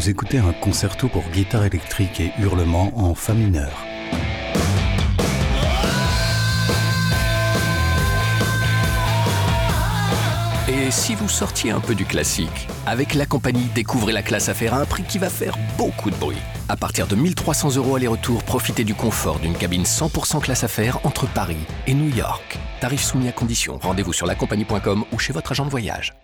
Vous écoutez un concerto pour guitare électrique et hurlement en fa mineur. Et si vous sortiez un peu du classique? Avec la compagnie, découvrez la classe affaires à un prix qui va faire beaucoup de bruit. À partir de 1 300 € aller-retour, profitez du confort d'une cabine 100% classe affaires entre Paris et New York. Tarifs soumis à conditions. Rendez-vous sur lacompagnie.com ou chez votre agent de voyage.